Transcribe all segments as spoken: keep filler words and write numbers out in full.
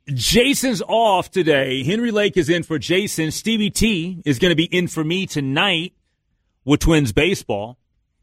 Jason's off today. Henry Lake is in for Jason. Stevie T is going to be in for me tonight with Twins baseball.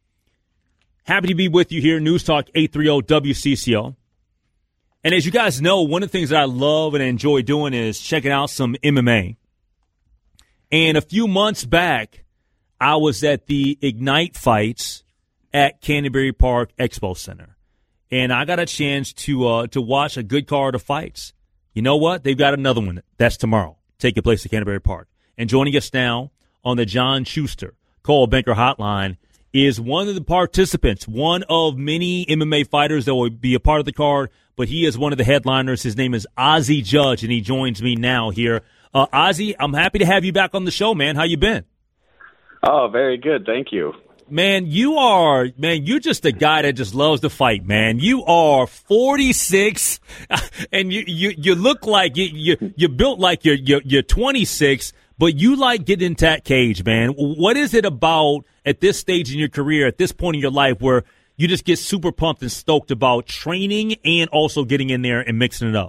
Happy to be with you here, News Talk eight thirty W C C O. And as you guys know, one of the things that I love and enjoy doing is checking out some M M A. And a few months back, I was at the Ignite fights at Canterbury Park Expo Center. And I got a chance to uh, to watch a good card of fights. You know what? They've got another one. That's tomorrow, taking place at Canterbury Park. And joining us now on the John Schuster Coldwell Banker Hotline is one of the participants, one of many M M A fighters that will be a part of the card, but he is one of the headliners. His name is Ozzie Judge, and he joins me now here. Uh, Ozzie, I'm happy to have you back on the show, man. How you been? Oh, very good. Thank you. Man, you are, man, you're just a guy that just loves to fight, man. You are forty-six, and you you, you look like you, you, you're built like you're, you're, you're twenty-six, but you like getting into that cage, man. What is it about at this stage in your career, at this point in your life, where you just get super pumped and stoked about training and also getting in there and mixing it up?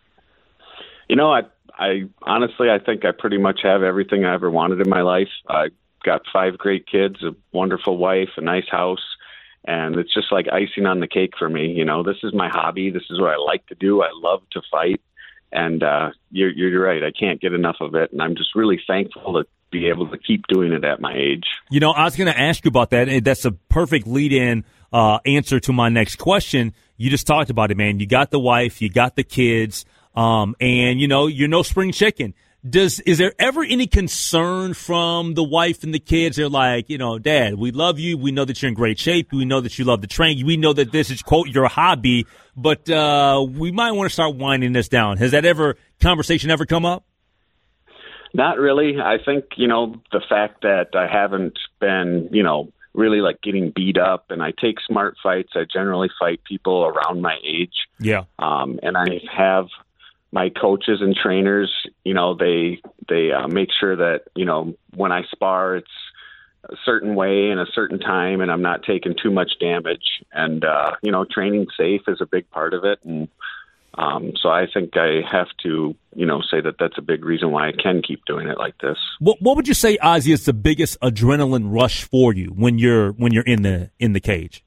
You know, I, I honestly, I think I pretty much have everything I ever wanted in my life. I got five great kids, a wonderful wife, a nice house, and it's just like icing on the cake for me. You know, this is my hobby. This is what I like to do. I love to fight, and uh, you're, you're right. I can't get enough of it, and I'm just really thankful to be able to keep doing it at my age. You know, I was going to ask you about that, and that's a perfect lead-in uh, answer to my next question. You just talked about it, man. You got the wife, you got the kids, um, and, you know, you're no spring chicken. Does is there ever any concern from the wife and the kids? They're like, you know, Dad, we love you. We know that you're in great shape. We know that you love to train. We know that this is, quote, your hobby, but uh, we might want to start winding this down. Has that ever conversation ever come up? Not really. I think, you know, the fact that I haven't been, you know, really like getting beat up, and I take smart fights. I generally fight people around my age. Yeah. Um, and I have my coaches and trainers, you know, they they uh, make sure that, you know, when I spar, it's a certain way and a certain time, and I'm not taking too much damage. And, uh, you know, training safe is a big part of it. And um, so I think I have to, you know, say that that's a big reason why I can keep doing it like this. What, what would you say, Ozzie, is the biggest adrenaline rush for you when you're when you're in the in the cage?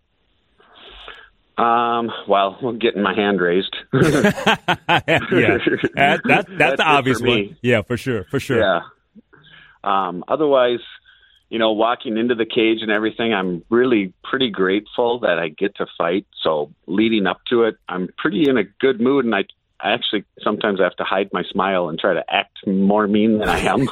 Um, well, getting my hand raised. yeah, that, that, that's, that's the obvious one. Yeah, for sure, for sure. Yeah. Um, otherwise, you know, walking into the cage and everything, I'm really pretty grateful that I get to fight. So leading up to it, I'm pretty in a good mood, and I, I actually sometimes have to hide my smile and try to act more mean than I am.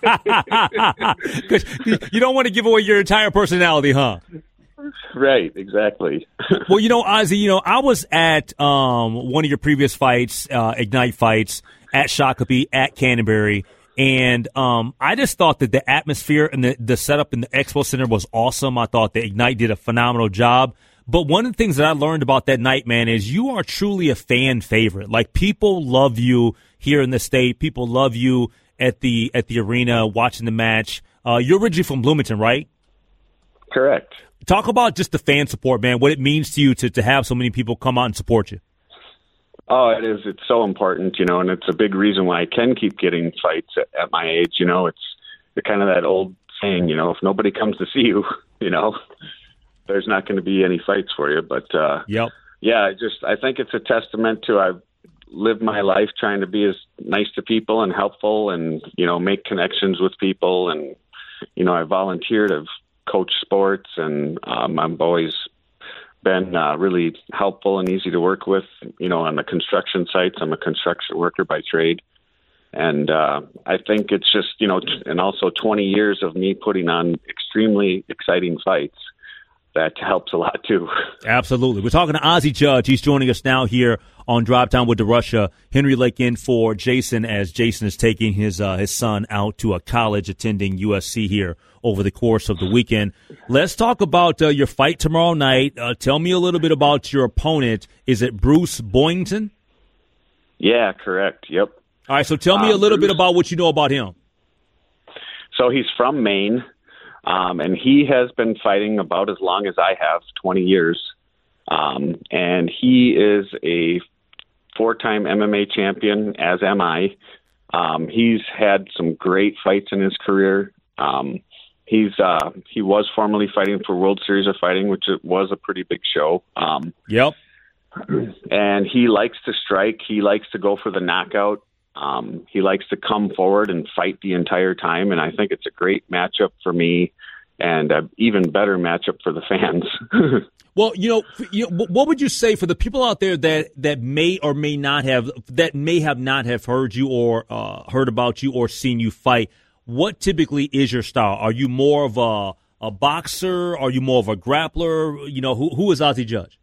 'Cause you don't want to give away your entire personality, huh? Right, exactly. Well, you know, Ozzie, you know, I was at um, one of your previous fights, uh, Ignite fights, at Shakopee, at Canterbury, and um, I just thought that the atmosphere and the, the setup in the Expo Center was awesome. I thought that Ignite did a phenomenal job. But one of the things that I learned about that night, man, is you are truly a fan favorite. Like, people love you here in the state. People love you at the at the arena watching the match. Uh, you're originally from Bloomington, right? Correct. Talk about just the fan support, man, what it means to you to, to have so many people come out and support you. Oh, it is. It's so important, you know, and it's a big reason why I can keep getting fights at, at my age. You know, it's kind of that old saying, you know, if nobody comes to see you, you know, there's not going to be any fights for you. But, uh, yep. yeah, I just I think it's a testament to I've lived my life trying to be as nice to people and helpful and, you know, make connections with people. And, you know, I volunteered. I've coach sports, and um, I've always been uh, really helpful and easy to work with. You know, on the construction sites, I'm a construction worker by trade, and uh, I think it's just, you know, t- and also twenty years of me putting on extremely exciting fights. That helps a lot too. Absolutely. We're talking to Ozzie Judge. He's joining us now here on Drive Time with DeRusha. Henry Lake in for Jason, as Jason is taking his uh, his son out to a college attending U S C here over the course of the weekend. Let's talk about uh, your fight tomorrow night. Uh, tell me a little bit about your opponent. Is it Bruce Boynton? Yeah, correct. Yep. All right, so tell me um, a little Bruce, bit about what you know about him. So he's from Maine. Um, and he has been fighting about as long as I have, twenty years. Um, and he is a four-time M M A champion, as am I. Um, he's had some great fights in his career. Um, he's uh, he was formerly fighting for World Series of Fighting, which was a pretty big show. Um, yep. And he likes to strike. He likes to go for the knockout. Um, he likes to come forward and fight the entire time, and I think it's a great matchup for me, and an even better matchup for the fans. Well, you know, you know, what would you say for the people out there that, that may or may not have that may have not have heard you or uh, heard about you or seen you fight? What typically is your style? Are you more of a a boxer? Are you more of a grappler? You know, who who is Ozzie Judge?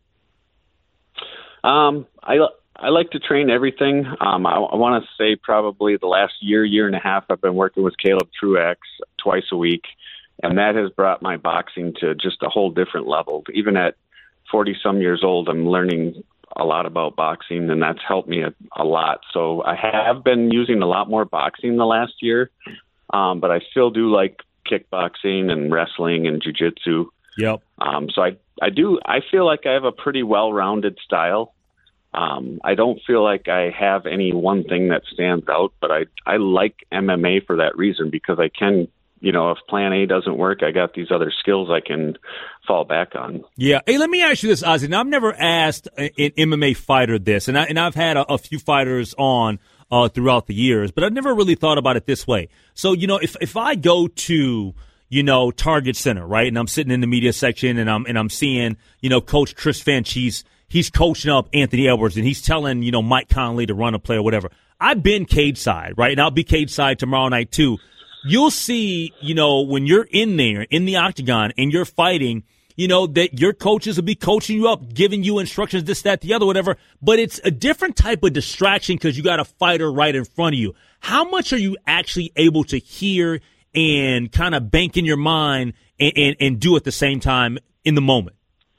Um, I I like to train everything. Um, I, I want to say probably the last year, year and a half, I've been working with Caleb Truax twice a week, and that has brought my boxing to just a whole different level. Even at forty-some years old, I'm learning a lot about boxing, and that's helped me a, a lot. So I have been using a lot more boxing the last year, um, but I still do like kickboxing and wrestling and jiu-jitsu. Yep. Um, so I, I do, I feel like I have a pretty well-rounded style. Um, I don't feel like I have any one thing that stands out, but I, I like M M A for that reason, because I can, you know, if plan A doesn't work, I got these other skills I can fall back on. Yeah. Hey, let me ask you this, Ozzie. Now, I've never asked an M M A fighter this, and, I, and I've had a, a few fighters on uh, throughout the years, but I've never really thought about it this way. So, you know, if, if I go to, you know, Target Center, right, and I'm sitting in the media section and I'm and I'm seeing, you know, Coach Chris Finch, he's he's coaching up Anthony Edwards and he's telling, you know, Mike Conley to run a play or whatever. I've been cage side, right, and I'll be cage side tomorrow night too. You'll see, you know, when you're in there in the octagon and you're fighting, you know, that your coaches will be coaching you up, giving you instructions, this, that, the other, whatever. But it's a different type of distraction because you got a fighter right in front of you. How much are you actually able to hear and kind of bank in your mind and, and, and do at the same time in the moment?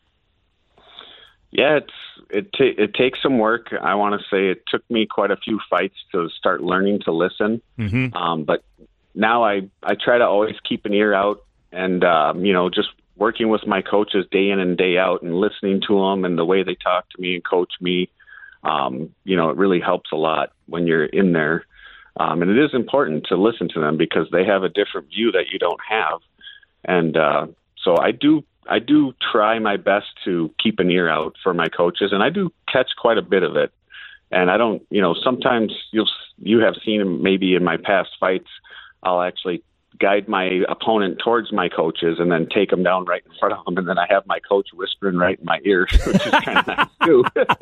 Yeah, it's it ta- it takes some work. I want to say it took me quite a few fights to start learning to listen. Mm-hmm. Um, but now I, I try to always keep an ear out and, um, you know, just working with my coaches day in and day out and listening to them and the way they talk to me and coach me. Um, you know, it really helps a lot when you're in there. Um, and it is important to listen to them because they have a different view that you don't have. And uh, so I do I do try my best to keep an ear out for my coaches, and I do catch quite a bit of it. And I don't, you know, sometimes you'll you have seen maybe in my past fights, I'll actually guide my opponent towards my coaches and then take them down right in front of them. And then I have my coach whispering right in my ear, which is kind of nice too.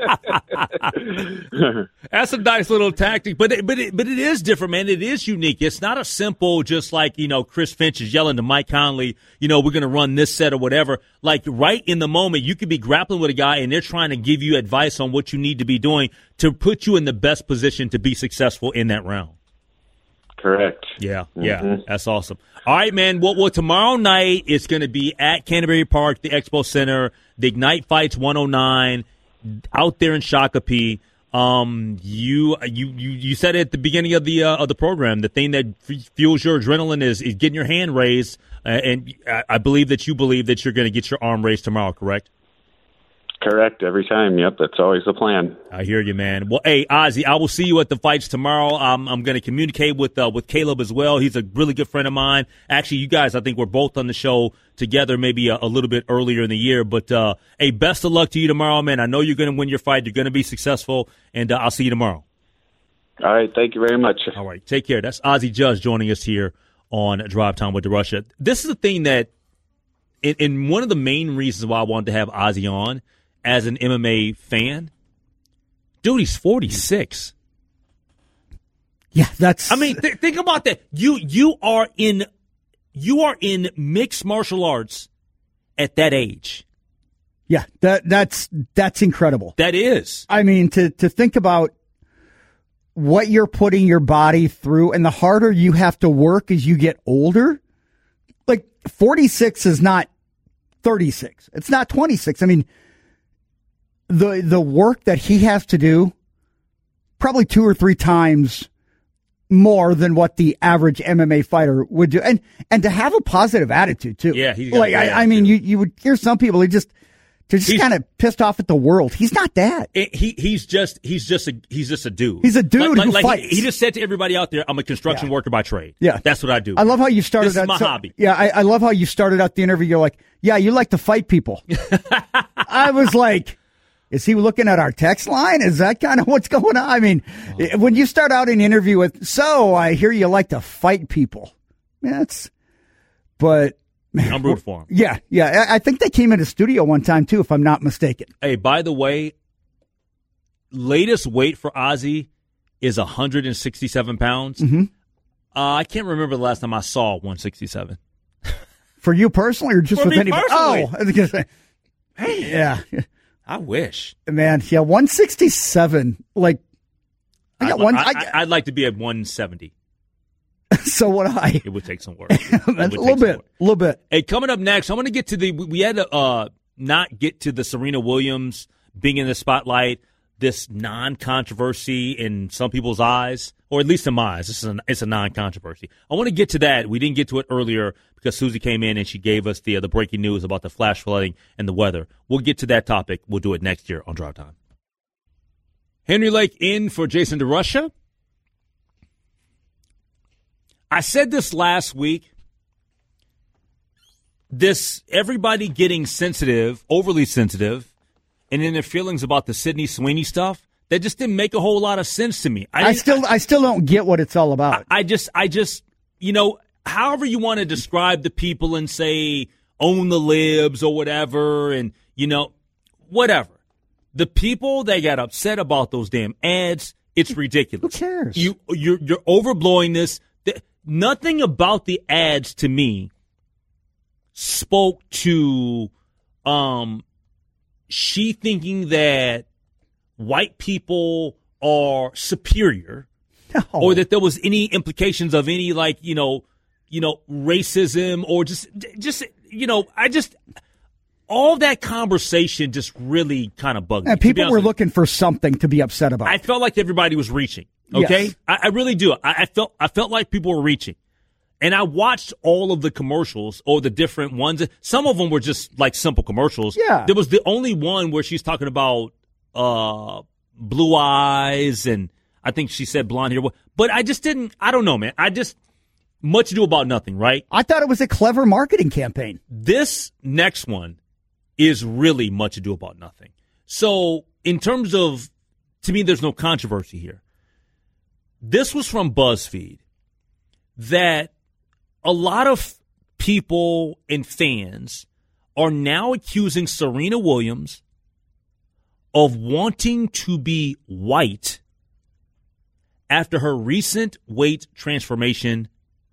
That's a nice little tactic, but it, but it, but it is different, man. It is unique. It's not a simple, just like, you know, Chris Finch is yelling to Mike Conley, you know, we're going to run this set or whatever. Like right in the moment, you could be grappling with a guy and they're trying to give you advice on what you need to be doing to put you in the best position to be successful in that round. Correct. Yeah, yeah, mm-hmm. That's awesome. All right, man. Well, well tomorrow night it's going to be at Canterbury Park, the Expo Center, the Ignite Fights one oh nine, out there in Shakopee. Um, you you you you said at the beginning of the uh, of the program, the thing that f- fuels your adrenaline is, is getting your hand raised, uh, and I, I believe that you believe that you're going to get your arm raised tomorrow. Correct? Correct. Every time. Yep. That's always the plan. I hear you, man. Well, hey, Ozzie, I will see you at the fights tomorrow. Um, I'm going to communicate with uh, with Caleb as well. He's a really good friend of mine. Actually, you guys, I think we're both on the show together maybe a, a little bit earlier in the year. But, uh, hey, best of luck to you tomorrow, man. I know you're going to win your fight. You're going to be successful, and uh, I'll see you tomorrow. All right. Thank you very much. All right. Take care. That's Ozzie Judge joining us here on Drive Time with DeRusha. This is the thing that, in, in one of the main reasons why I wanted to have Ozzie on, as an M M A fan, dude, he's forty-six. Yeah, that's. I mean, th- think about that. You you are in you are in mixed martial arts at that age. Yeah, that that's that's incredible. That is. I mean, to to think about what you're putting your body through, and the harder you have to work as you get older. Like forty-six is not thirty-six. It's not twenty-six. I mean. The the work that he has to do, probably two or three times more than what the average M M A fighter would do, and and to have a positive attitude too. Yeah, he's like I, I mean, you you would hear some people they just to just kind of pissed off at the world. He's not that. He he's just he's just a he's just a dude. He's a dude like, who like, fights. Like he, he just said to everybody out there, "I'm a construction yeah. worker by trade." Yeah, that's what I do. I love how you started. This is out, my so, hobby. Yeah, I, I love how you started out the interview. You're like, "Yeah, you like to fight people." I was like, "Is he looking at our text line? Is that kind of what's going on?" I mean, oh. when you start out an interview with, "So I hear you like to fight people," that's, but. I'm rooting for him. Yeah, yeah. I think they came into studio one time, too, if I'm not mistaken. Hey, by the way, latest weight for Ozzy is one hundred sixty-seven pounds. Mm-hmm. Uh, I can't remember the last time I saw one sixty-seven. For you personally or just for with me anybody? Personally. Oh, I was going to say. Hey, yeah. I wish. Man, yeah, one sixty-seven. Like, I got I'd, one. I, I, I'd like to be at one seventy. So would I. It would take some work. a little bit. A little bit. Hey, coming up next, I'm going to get to the. We had to uh, not get to the Serena Williams being in the spotlight, this non-controversy in some people's eyes, or at least in my eyes. This is an, it's a non-controversy. I want to get to that. We didn't get to it earlier because Susie came in and she gave us the uh, the breaking news about the flash flooding and the weather. We'll get to that topic. We'll do it next year on Drive Time. Henry Lake in for Jason DeRusha. I said this last week, this everybody getting sensitive, overly sensitive, and in their feelings about the Sydney Sweeney stuff, that just didn't make a whole lot of sense to me. I, I still I, I still don't get what it's all about. I, I just, I just, you know, however you want to describe the people and say, own the libs or whatever, and, you know, whatever. The people that got upset about those damn ads, it's ridiculous. Who cares? You, you're, you're overblowing this. Nothing about the ads to me spoke to um, she thinking that white people are superior, no. or that there was any implications of any, like, you know, you know, racism, or just, just, you know, I just, all that conversation just really kind of bugged me. And people were looking for something to be upset about. I felt like everybody was reaching. Okay, yes. I, I really do. I, I felt I felt like people were reaching, and I watched all of the commercials or the different ones. Some of them were just like simple commercials. Yeah, there was the only one where she's talking about uh, blue eyes, and I think she said blonde hair. But I just didn't. I don't know, man. I just much ado about nothing, right? I thought it was a clever marketing campaign. This next one is really much ado about nothing. So in terms of, to me, there's no controversy here. This was from BuzzFeed, that a lot of people and fans are now accusing Serena Williams of wanting to be white after her recent weight transformation.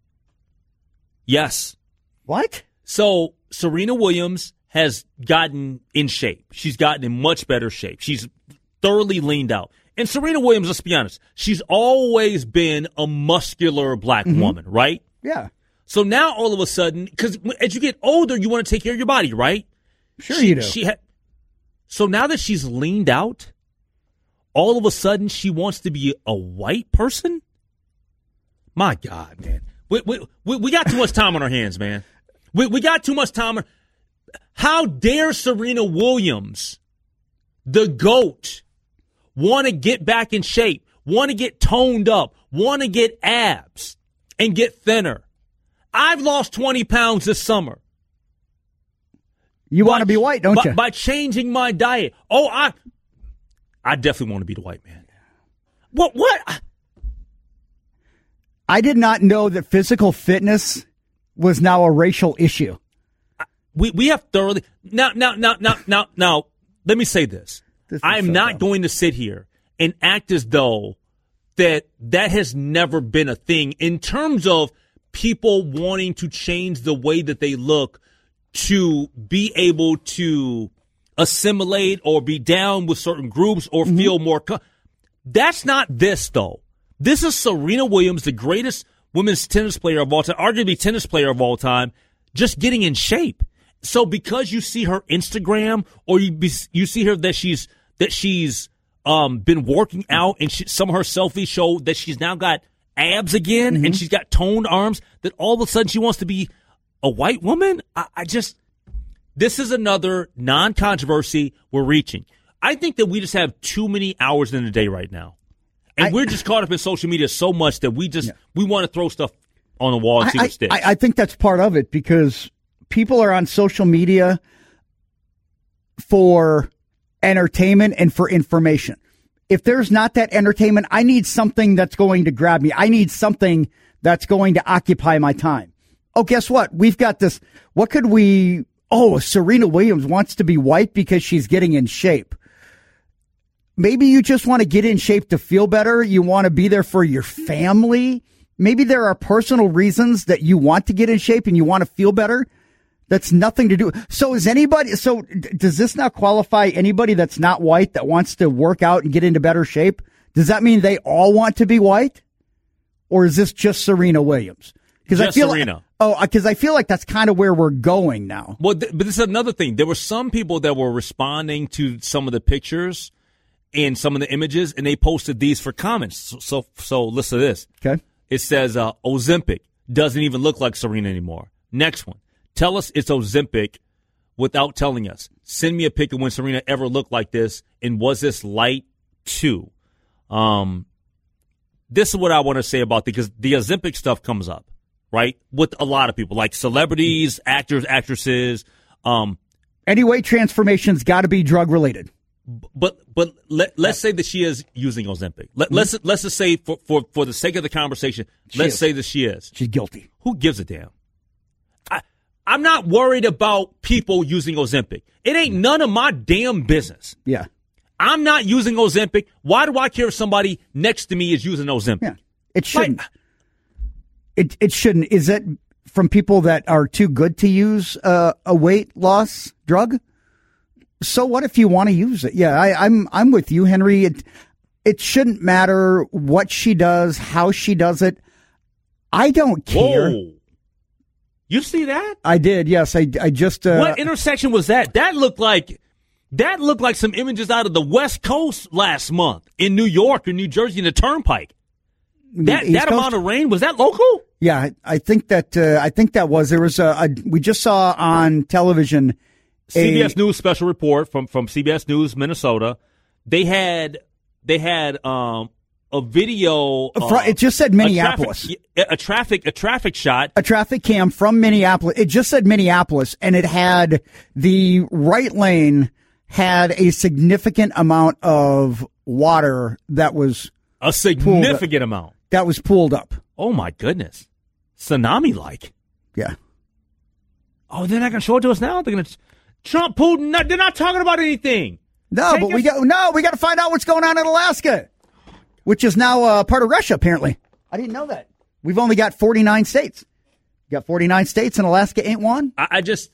Yes. What? So Serena Williams has gotten in shape. She's gotten in much better shape. She's thoroughly leaned out. And Serena Williams, let's be honest, she's always been a muscular black mm-hmm. woman, right? Yeah. So now all of a sudden, because as you get older, you want to take care of your body, right? Sure she, you do. She ha- so now that she's leaned out, all of a sudden she wants to be a white person? My God, man. We, we, we, we got too much time on our hands, man. We, we got too much time. On, how dare Serena Williams, the GOAT, want to get back in shape, want to get toned up, want to get abs and get thinner. I've lost twenty pounds this summer. You want to be white, don't by, you? By changing my diet. Oh, I I definitely want to be the white man. What? What? I did not know that physical fitness was now a racial issue. We we have thoroughly now now now now now now. Let me say this. this I am so not dumb. going to sit here and act as though that that has never been a thing in terms of people wanting to change the way that they look to be able to assimilate or be down with certain groups or mm-hmm. feel more. Co- That's not this, though. This is Serena Williams, the greatest women's tennis player of all time, arguably tennis player of all time, just getting in shape. So because you see her Instagram or you be, you see her that she's that she's um, been working out and she, some of her selfies show that she's now got abs again mm-hmm. and she's got toned arms, that all of a sudden she wants to be a white woman. I, I just this is another non-controversy we're reaching. I think that we just have too many hours in the day right now. And I, we're just caught up in social media so much that we just yeah. we want to throw stuff on the wall and see I, what sticks. I, I think that's part of it because people are on social media for entertainment and for information. If there's not that entertainment, I need something that's going to grab me. I need something that's going to occupy my time. Oh, guess what? We've got this. What could we? Oh, Serena Williams wants to be white because she's getting in shape. Maybe you just want to get in shape to feel better. You want to be there for your family. Maybe there are personal reasons that you want to get in shape and you want to feel better. That's nothing to do. So is anybody, so does this now qualify anybody that's not white that wants to work out and get into better shape? Does that mean they all want to be white? Or is this just Serena Williams? Because I feel Serena. Like, oh, because I feel like that's kind of where we're going now. Well, th- but this is another thing. There were some people that were responding to some of the pictures and some of the images, and they posted these for comments. So, so, so listen to this. Okay. It says, uh, Ozempic doesn't even look like Serena anymore. Next one. Tell us it's Ozempic without telling us. Send me a pic of when Serena ever looked like this, and was this light too? Um, this is what I want to say about it, because the Ozempic stuff comes up, right, with a lot of people, like celebrities, actors, actresses. Um, Any weight transformation's got to be drug-related. But but let, let's say that she is using Ozempic. Let, mm-hmm. Let's let's just say, for, for, for the sake of the conversation, she let's is. say that she is. She's guilty. Who gives a damn? I, I'm not worried about people using Ozempic. It ain't none of my damn business. Yeah. I'm not using Ozempic. Why do I care if somebody next to me is using Ozempic? Yeah. It shouldn't. Like, it it shouldn't. Is it from people that are too good to use uh, a weight loss drug? So what if you want to use it? Yeah, I, I'm I'm with you, Henry. It it shouldn't matter what she does, how she does it. I don't care. Whoa. You see that? I did. Yes, I I just. Uh, what intersection was that? That looked like that looked like some images out of the West Coast last month in New York or New Jersey in the Turnpike. That East that Coast? amount of rain, was that local? Yeah, I, I think that uh, I think that was there was a, a we just saw on television. C B S News special report from, from C B S News Minnesota. They had they had um, a video. Uh, it just said Minneapolis. A traffic, a traffic a traffic shot. A traffic cam from Minneapolis. It just said Minneapolis, and it had the right lane had a significant amount of water that was a significant amount that was pooled up. Oh my goodness, tsunami like. Yeah. Oh, they're not going to show it to us now. They're going to. Trump, Putin, they're not talking about anything. No, Take but us- we got no. We got to find out what's going on in Alaska, which is now uh, part of Russia. Apparently, I didn't know that. We've only got forty-nine states. We got forty-nine states, and Alaska ain't one. I, I just,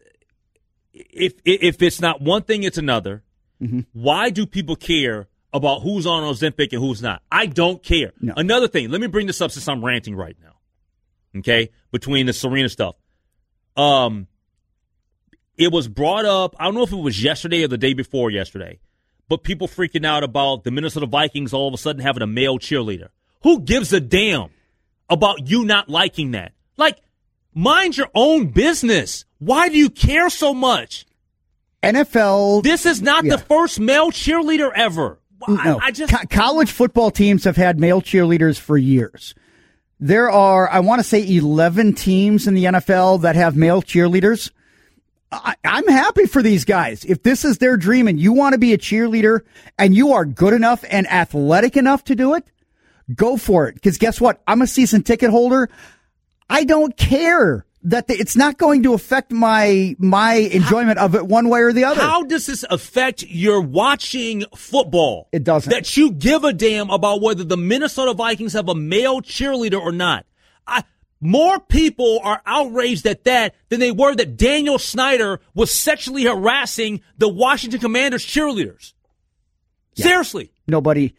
if if it's not one thing, it's another. Mm-hmm. Why do people care about who's on Ozempic and who's not? I don't care. No. Another thing. Let me bring this up since I'm ranting right now. Okay, between the Serena stuff. Um. It was brought up, I don't know if it was yesterday or the day before yesterday, but people freaking out about the Minnesota Vikings all of a sudden having a male cheerleader. Who gives a damn about you not liking that? Like, mind your own business. Why do you care so much? N F L. This is not yeah. the first male cheerleader ever. No. I, I just Co- college football teams have had male cheerleaders for years. There are, I want to say, eleven teams in the N F L that have male cheerleaders. I, I'm happy for these guys. If this is their dream and you want to be a cheerleader and you are good enough and athletic enough to do it, go for it. Because guess what? I'm a season ticket holder. I don't care that the, it's not going to affect my my enjoyment how, of it one way or the other. How does this affect your watching football? It doesn't. That you give a damn about whether the Minnesota Vikings have a male cheerleader or not. I More people are outraged at that than they were that Daniel Snyder was sexually harassing the Washington Commanders cheerleaders. Yeah. Seriously. Nobody.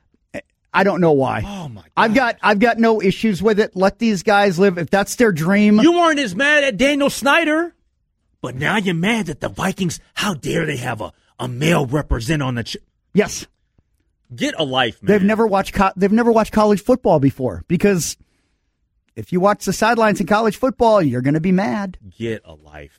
I don't know why. Oh my God. I've got I've got no issues with it. Let these guys live. If that's their dream. You weren't as mad at Daniel Snyder, but now you're mad at the Vikings. How dare they have a, a male represent on the ch- Yes. Get a life, man. They've never watched co- they've never watched college football before, because if you watch the sidelines in college football, you're going to be mad. Get a life, man.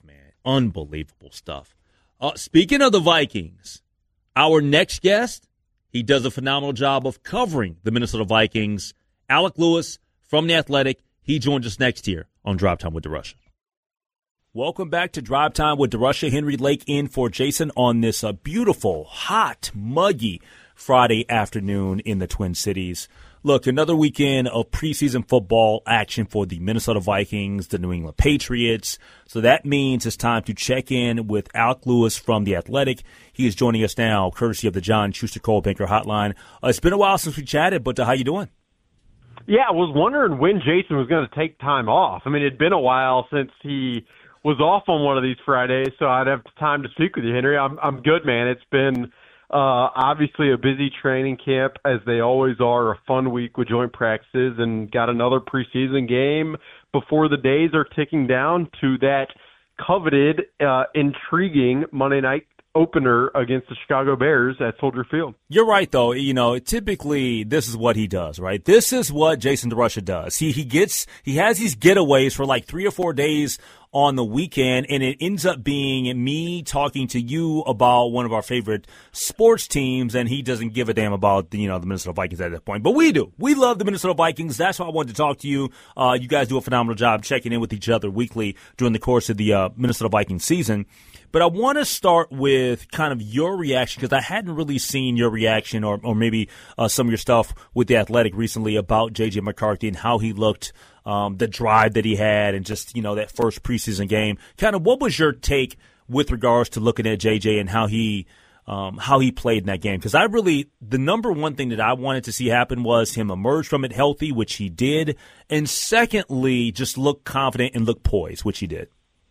Unbelievable stuff. Uh, speaking of the Vikings, our next guest, he does a phenomenal job of covering the Minnesota Vikings. Alec Lewis from The Athletic. He joins us next here on Drive Time with DeRusha. Welcome back to Drive Time with DeRusha. Henry Lake in for Jason on this uh, beautiful, hot, muggy Friday afternoon in the Twin Cities. Look, another weekend of preseason football action for the Minnesota Vikings, the New England Patriots. So that means it's time to check in with Alec Lewis from The Athletic. He is joining us now, courtesy of the John Schuster Coldwell Banker Hotline. Uh, it's been a while since we chatted, but uh, how you doing? Yeah, I was wondering when Jason was going to take time off. I mean, it had been a while since he was off on one of these Fridays, so I'd have time to speak with you, Henry. I'm I'm good, man. It's been uh, obviously a busy training camp, as they always are, a fun week with joint practices, and got another preseason game before the days are ticking down to that coveted, uh, intriguing Monday night opener against the Chicago Bears at Soldier Field. You're right, though. You know, typically this is what he does, right? This is what Jason DeRusha does. He he gets he has these getaways for like three or four days on the weekend, and it ends up being me talking to you about one of our favorite sports teams, and he doesn't give a damn about the, you know, the Minnesota Vikings at that point. But we do. We love the Minnesota Vikings. That's why I wanted to talk to you. Uh, you guys do a phenomenal job checking in with each other weekly during the course of the uh, Minnesota Vikings season. But I want to start with kind of your reaction, because I hadn't really seen your reaction or, or maybe uh, some of your stuff with The Athletic recently about J J McCarthy and how he looked, um, the drive that he had, and just, you know, that first preseason game. Kind of what was your take with regards to looking at J J and how he um, how he played in that game? Because I really, the number one thing that I wanted to see happen was him emerge from it healthy, which he did, and secondly, just look confident and look poised, which he did.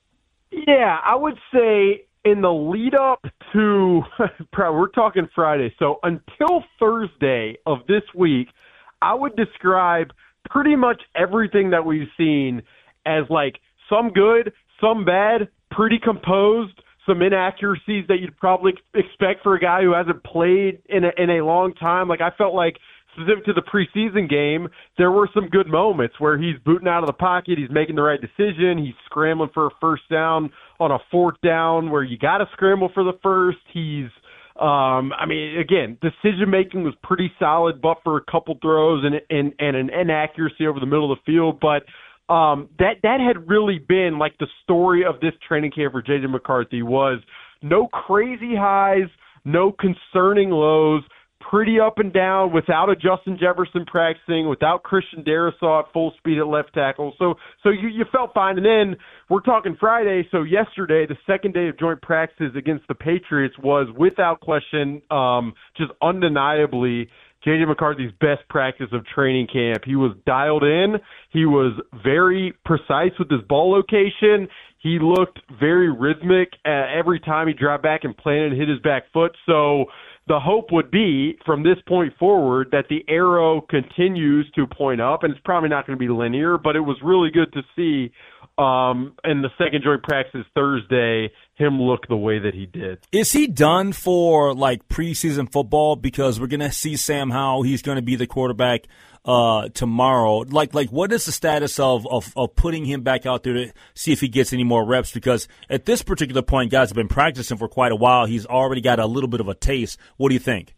Yeah, I would say in the lead up to, we're talking Friday, so until Thursday of this week, I would describe pretty much everything that we've seen as like some good, some bad, pretty composed, some inaccuracies that you'd probably expect for a guy who hasn't played in a, in a long time. Like, I felt like, specific to the preseason game, there were some good moments where he's booting out of the pocket, he's making the right decision, he's scrambling for a first down on a fourth down where you got to scramble for the first. He's, um, I mean, again, decision-making was pretty solid, but for a couple throws and, and, and an inaccuracy over the middle of the field. But um, that, that had really been like the story of this training camp for J J McCarthy, was no crazy highs, no concerning lows, pretty up and down, without a Justin Jefferson practicing, without Christian Darrisaw at full speed at left tackle. So so you, you felt fine. And then we're talking Friday, so yesterday, the second day of joint practices against the Patriots was, without question, um, just undeniably J J McCarthy's best practice of training camp. He was dialed in. He was very precise with his ball location. He looked very rhythmic uh, every time he dropped back and planted and hit his back foot. So the hope would be, from this point forward, that the arrow continues to point up, and it's probably not going to be linear, but it was really good to see um, in the second joint practice Thursday him look the way that he did. Is he done for, like, preseason football? Because we're going to see Sam Howell. He's going to be the quarterback uh, tomorrow. Like, like, what is the status of, of, of putting him back out there to see if he gets any more reps? Because at this particular point, guys have been practicing for quite a while. He's already got a little bit of a taste. What do you think?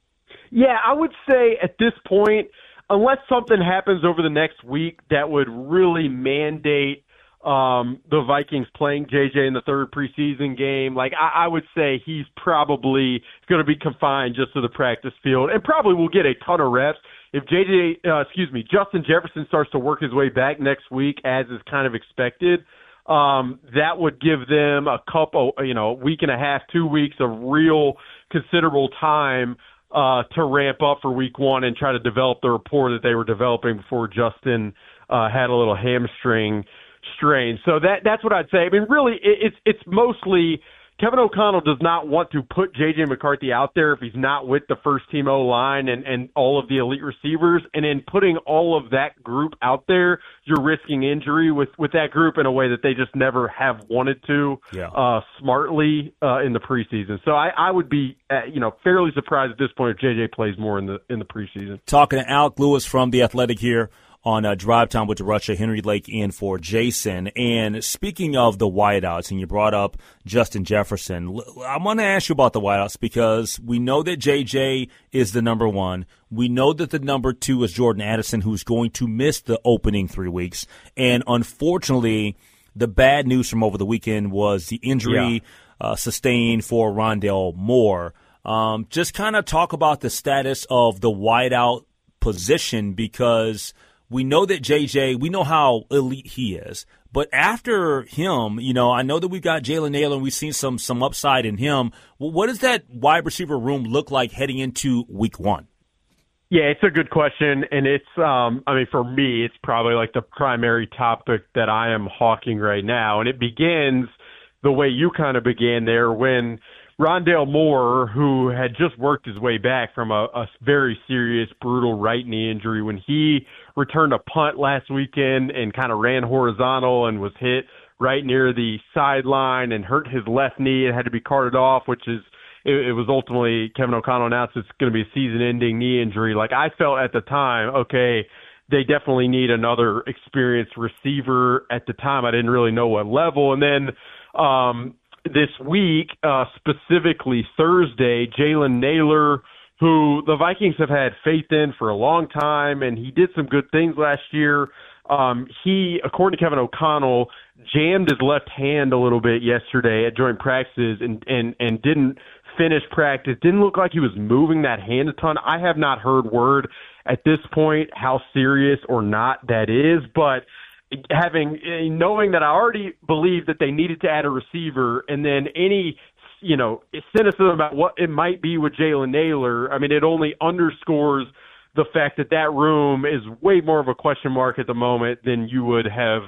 Yeah, I would say at this point, unless something happens over the next week that would really mandate Um, the Vikings playing J J in the third preseason game, like I, I would say he's probably going to be confined just to the practice field, and probably will get a ton of reps. If J J, uh, excuse me, Justin Jefferson starts to work his way back next week, as is kind of expected, um, that would give them a couple, you know, a week and a half, two weeks of real considerable time uh, to ramp up for week one and try to develop the rapport that they were developing before Justin uh, had a little hamstring strain. So that that's what I'd say. I mean, really, it, it's it's mostly Kevin O'Connell does not want to put J J McCarthy out there if he's not with the first team O-line and, and all of the elite receivers. And in putting all of that group out there, you're risking injury with, with that group in a way that they just never have wanted to yeah. uh, smartly uh, in the preseason. So I, I would be uh, you know fairly surprised at this point if J J plays more in the in the preseason. Talking to Alec Lewis from The Athletic here on uh, Drive Time with DeRusha, Henry Lake in for Jason. And speaking of the wideouts, and you brought up Justin Jefferson, I want to ask you about the wideouts because we know that J J is the number one. We know that the number two is Jordan Addison, who's going to miss the opening three weeks. And unfortunately, the bad news from over the weekend was the injury yeah. uh, sustained for Rondale Moore. Um, just kind of talk about the status of the wideout position because we know that J J, we know how elite he is. But after him, you know, I know that we've got Jalen Nailor and we've seen some some upside in him. Well, what does that wide receiver room look like heading into week one? Yeah, it's a good question. And it's, um, I mean, for me, it's probably like the primary topic that I am hawking right now. And it begins the way you kind of began there when Rondale Moore, who had just worked his way back from a, a very serious, brutal right knee injury, when he returned a punt last weekend and kind of ran horizontal and was hit right near the sideline and hurt his left knee and had to be carted off, which is, it, it was ultimately, Kevin O'Connell announced it's going to be a season-ending knee injury. Like, I felt at the time, okay, they definitely need another experienced receiver. At the time, I didn't really know what level. And then, um, this week, uh, specifically Thursday, Jalen Nailor, who the Vikings have had faith in for a long time, and he did some good things last year. Um, he, according to Kevin O'Connell, jammed his left hand a little bit yesterday at joint practices and, and, and didn't finish practice. Didn't look like he was moving that hand a ton. I have not heard word at this point how serious or not that is, but having knowing that I already believed that they needed to add a receiver, and then any you know cynicism about what it might be with Jalen Nailor, I mean, it only underscores the fact that that room is way more of a question mark at the moment than you would have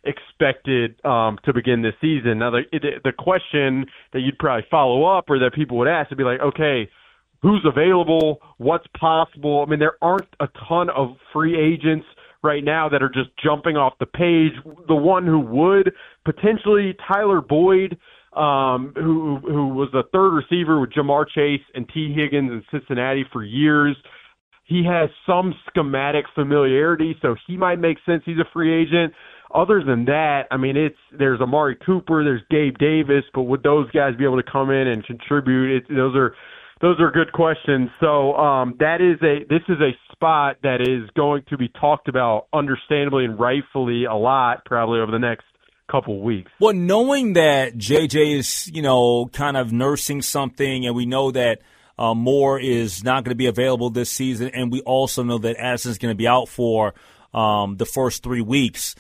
expected um, to begin this season. Now, the it, the question that you'd probably follow up or that people would ask would be like, okay, who's available? What's possible? I mean, there aren't a ton of free agents right now that are just jumping off the page. The one who would potentially, Tyler Boyd, um, who who was the third receiver with Jamar Chase and T. Higgins in Cincinnati for years. He has some schematic familiarity, so he might make sense. He's a free agent. Other than that, I mean, it's there's Amari Cooper, there's Gabe Davis, but would those guys be able to come in and contribute? It, those are Those are good questions. So um, that is a this is a spot that is going to be talked about understandably and rightfully a lot probably over the next couple of weeks. Well, knowing that J J is, you know, kind of nursing something, and we know that uh, Moore is not going to be available this season, and we also know that Addison is going to be out for um, the first three weeks.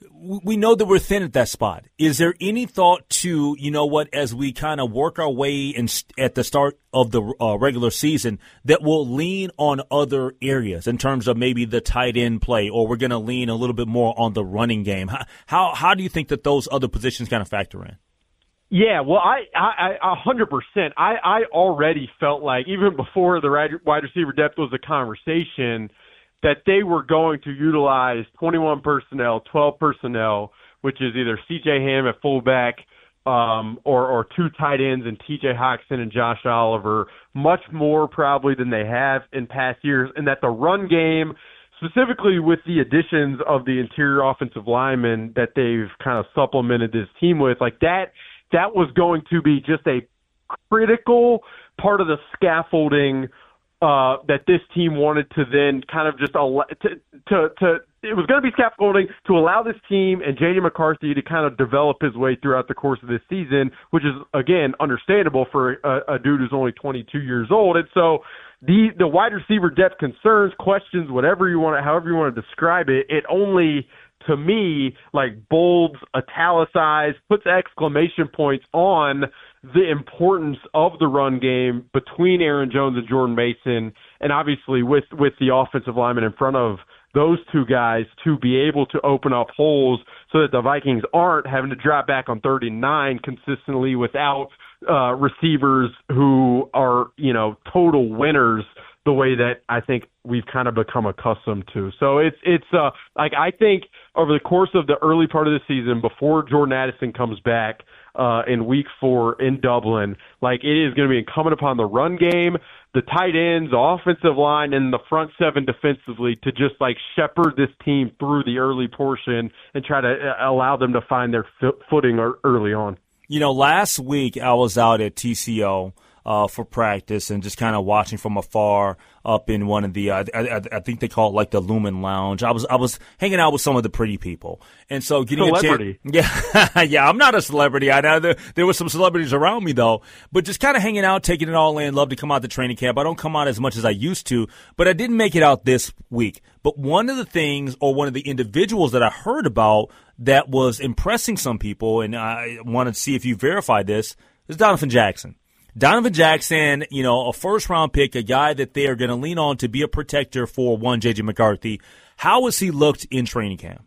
We know that we're thin at that spot. Is there any thought to, you know what, as we kind of work our way in, at the start of the uh, regular season, that we'll lean on other areas in terms of maybe the tight end play, or we're going to lean a little bit more on the running game? How, how how do you think that those other positions kind of factor in? Yeah, well, I, I, I, a hundred percent. I, I already felt like even before the wide receiver depth was a conversation, that they were going to utilize twenty-one personnel, twelve personnel, which is either C J Ham at fullback um, or, or two tight ends and T J Hockenson and Josh Oliver, much more probably than they have in past years, and that the run game, specifically with the additions of the interior offensive linemen that they've kind of supplemented this team with, like that, that was going to be just a critical part of the scaffolding Uh, that this team wanted to then kind of just allow, to, to, to, it was going to be scaffolding to allow this team and J J McCarthy to kind of develop his way throughout the course of this season, which is, again, understandable for a, a dude who's only twenty-two years old. And so the, the wide receiver depth concerns, questions, whatever you want to, however you want to describe it, it only, to me, like bolds, italicized, puts exclamation points on the importance of the run game between Aaron Jones and Jordan Mason, and obviously with, with the offensive lineman in front of those two guys to be able to open up holes so that the Vikings aren't having to drop back on third and nine consistently without uh, receivers who are, you know, total winners the way that I think we've kind of become accustomed to. So it's, it's uh, like I think over the course of the early part of the season, before Jordan Addison comes back, Uh, in week four in Dublin, like it is going to be incumbent upon the run game, the tight ends, the offensive line, and the front seven defensively to just like shepherd this team through the early portion and try to allow them to find their footing early on. You know, last week I was out at T C O uh, for practice and just kind of watching from afar up in one of the, uh, I, I think they call it like the Lumen Lounge. I was I was hanging out with some of the pretty people, and so getting celebrity. a chance. Yeah, yeah, I'm not a celebrity. I know there, there were some celebrities around me though, but just kind of hanging out, taking it all in. Love to come out to training camp. I don't come out as much as I used to, but I didn't make it out this week. But one of the things, or one of the individuals that I heard about that was impressing some people, and I wanted to see if you verified this, is Donovan Jackson. Donovan Jackson, you know, a first-round pick, a guy that they are going to lean on to be a protector for one J J McCarthy. How has he looked in training camp?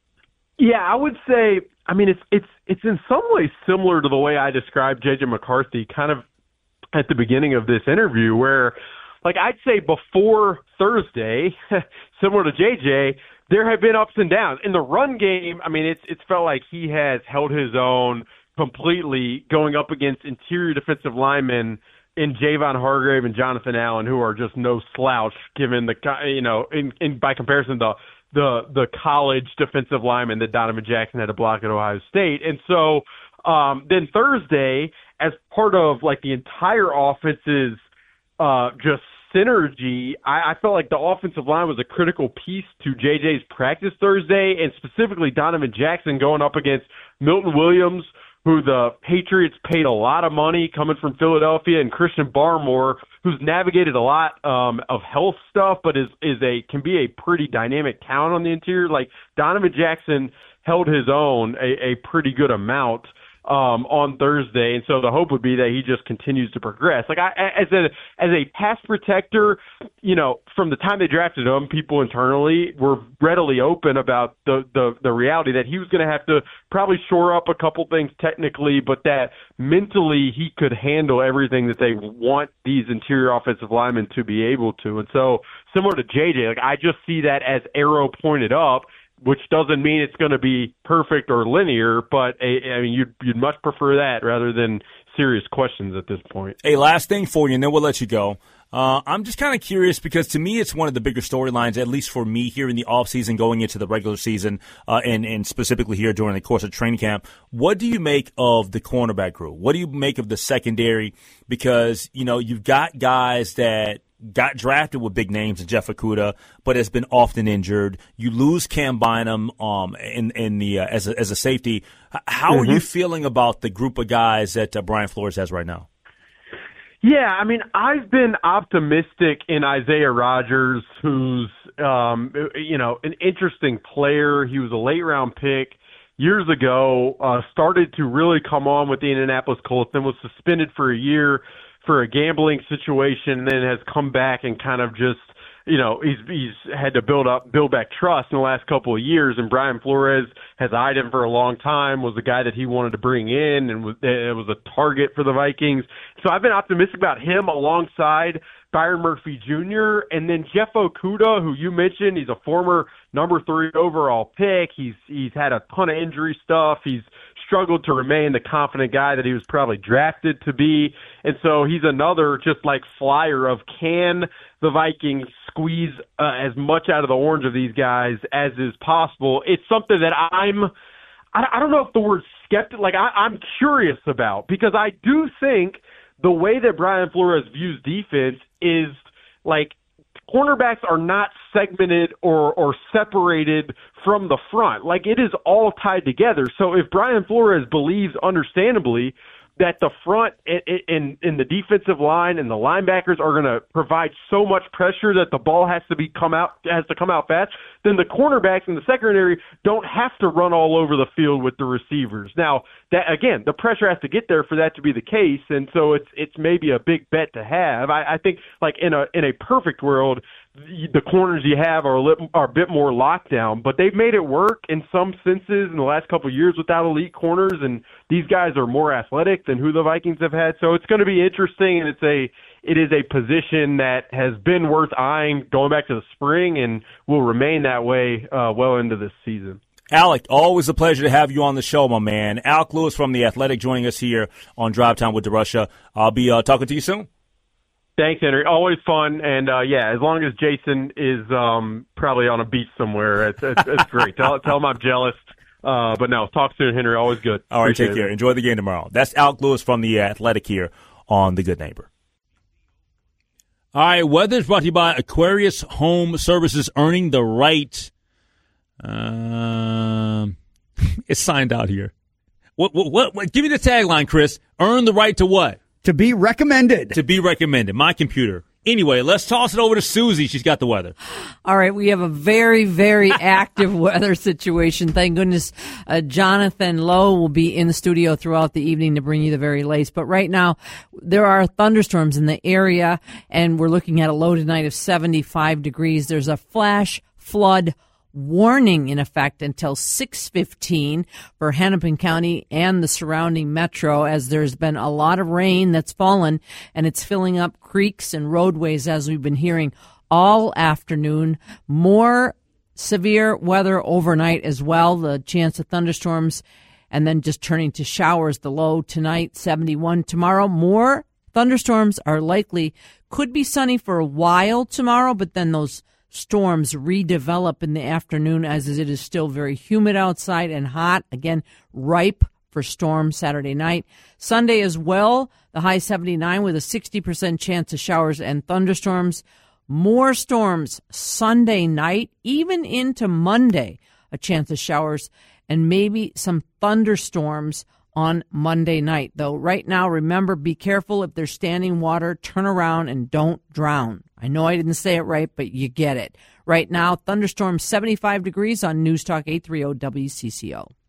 Yeah, I would say, I mean, it's it's it's in some ways similar to the way I described J J McCarthy kind of at the beginning of this interview, where, like, I'd say before Thursday, similar to J J, there have been ups and downs. In the run game, I mean, it's it's felt like he has held his own completely going up against interior defensive linemen in Javon Hargrave and Jonathan Allen, who are just no slouch given the, you know, in, in by comparison to the the college defensive lineman that Donovan Jackson had to block at Ohio State. And so um, then Thursday, as part of like the entire offense's uh, just synergy, I, I felt like the offensive line was a critical piece to J J's practice Thursday, and specifically Donovan Jackson going up against Milton Williams, who the Patriots paid a lot of money coming from Philadelphia, and Christian Barmore, who's navigated a lot um, of health stuff, but is is a can be a pretty dynamic talent on the interior. Like Donovan Jackson held his own a, a pretty good amount um, on Thursday, and so the hope would be that he just continues to progress. Like I, as a as a pass protector, you know, from the time they drafted him, people internally were readily open about the the, the reality that he was going to have to probably shore up a couple things technically, but that mentally he could handle everything that they want these interior offensive linemen to be able to. And so similar to J J, like I just see that as arrow pointed up, which doesn't mean it's going to be perfect or linear, but a, I mean, you'd, you'd much prefer that rather than serious questions at this point. Hey, last thing for you, and then we'll let you go. Uh, I'm just kind of curious because to me it's one of the bigger storylines, at least for me here in the offseason going into the regular season uh, and, and specifically here during the course of training camp. What do you make of the cornerback group? What do you make of the secondary? Because, you know, you've got guys that got drafted with big names in Jeff Okudah, but has been often injured. You lose Cam Bynum um, in in the uh, as a, as a safety. How mm-hmm. are you feeling about the group of guys that uh, Brian Flores has right now? Yeah, I mean, I've been optimistic in Isaiah Rodgers, who's um, you know an interesting player. He was a late round pick years ago. Uh, started to really come on with the Indianapolis Colts, then was suspended for a year for a gambling situation, and then has come back and kind of just, you know, he's he's had to build up, build back trust in the last couple of years. And Brian Flores has eyed him for a long time, was the guy that he wanted to bring in, and was, it was a target for the Vikings. So I've been optimistic about him alongside Byron Murphy Junior And then Jeff Okudah, who you mentioned, he's a former number three overall pick. He's he's had a ton of injury stuff. He's struggled to remain the confident guy that he was probably drafted to be. And so he's another just like flyer of can the Vikings squeeze uh, as much out of the orange of these guys as is possible. It's something that I'm, I, I don't know if the word skeptic, like I, I'm curious about, because I do think the way that Brian Flores views defense is like cornerbacks are not segmented or, or separated from the front. Like it is all tied together. So if Brian Flores believes understandably that the front in in the defensive line and the linebackers are going to provide so much pressure that the ball has to be come out has to come out fast, then the cornerbacks in the secondary don't have to run all over the field with the receivers. Now, that again, the pressure has to get there for that to be the case, and so it's it's maybe a big bet to have. I, I think like in a in a perfect world, the corners you have are a, little, are a bit more lockdown, but they've made it work in some senses in the last couple of years without elite corners, and these guys are more athletic than who the Vikings have had. So it's going to be interesting, and it's a it is a position that has been worth eyeing going back to the spring and will remain that way uh, well into this season. Alec, always a pleasure to have you on the show, my man. Alec Lewis from The Athletic joining us here on Drive Time with DeRusha. I'll be uh, talking to you soon. Thanks, Henry. Always fun. And, uh, yeah, as long as Jason is um, probably on a beach somewhere, it's, it's, it's great. tell, tell him I'm jealous. Uh, but no, talk soon, Henry. Always good. All right, Appreciate take care. it. Enjoy the game tomorrow. That's Alec Lewis from the Athletic here on The Good Neighbor. All right, weather is brought to you by Aquarius Home Services, earning the right. Um, it's signed out here. What, what, what, what? Give me the tagline, Chris. Earn the right to what? To be recommended. To be recommended. My computer. Anyway, let's toss it over to Susie. She's got the weather. All right, we have a very, very active weather situation. Thank goodness uh, Jonathan Lowe will be in the studio throughout the evening to bring you the very latest. But right now, there are thunderstorms in the area, and we're looking at a low tonight of seventy-five degrees. There's a flash flood warning in effect until six fifteen for Hennepin County and the surrounding metro, as there's been a lot of rain that's fallen and it's filling up creeks and roadways, as we've been hearing all afternoon. More severe weather overnight as well, the chance of thunderstorms, and then just turning to showers. The low tonight, seventy-one. Tomorrow, more thunderstorms are likely. Could be sunny for a while tomorrow, but then those storms redevelop in the afternoon, as it is still very humid outside and hot. Again, ripe for storms Saturday night. Sunday as well, the high seventy-nine with a sixty percent chance of showers and thunderstorms. More storms Sunday night, even into Monday, a chance of showers and maybe some thunderstorms on Monday night. Though right now, remember, be careful if there's standing water, turn around and don't drown. I know I didn't say it right, but you get it. Right now, thunderstorms seventy-five degrees on News Talk eight thirty W C C O.